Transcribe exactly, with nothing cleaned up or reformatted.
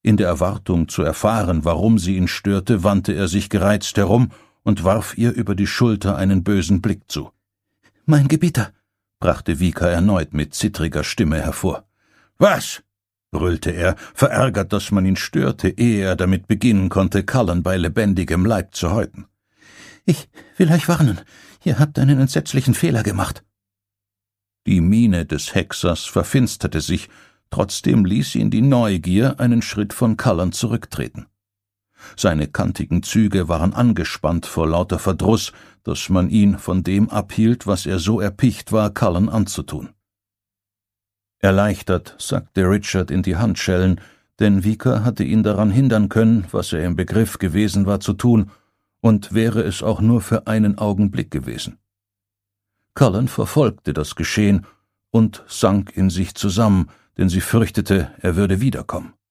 In der Erwartung zu erfahren, warum sie ihn störte, wandte er sich gereizt herum und warf ihr über die Schulter einen bösen Blick zu. »Mein Gebieter«, brachte Vika erneut mit zittriger Stimme hervor. »Was?« brüllte er, verärgert, dass man ihn störte, ehe er damit beginnen konnte, Cullen bei lebendigem Leib zu häuten. »Ich will euch warnen, ihr habt einen entsetzlichen Fehler gemacht.« Die Miene des Hexers verfinsterte sich, trotzdem ließ ihn die Neugier einen Schritt von Cullen zurücktreten. Seine kantigen Züge waren angespannt vor lauter Verdruss, dass man ihn von dem abhielt, was er so erpicht war, Cullen anzutun. Erleichtert sackte Richard in die Handschellen, denn Vika hatte ihn daran hindern können, was er im Begriff gewesen war zu tun, und wäre es auch nur für einen Augenblick gewesen. Cullen verfolgte das Geschehen und sank in sich zusammen, denn sie fürchtete, er würde wiederkommen.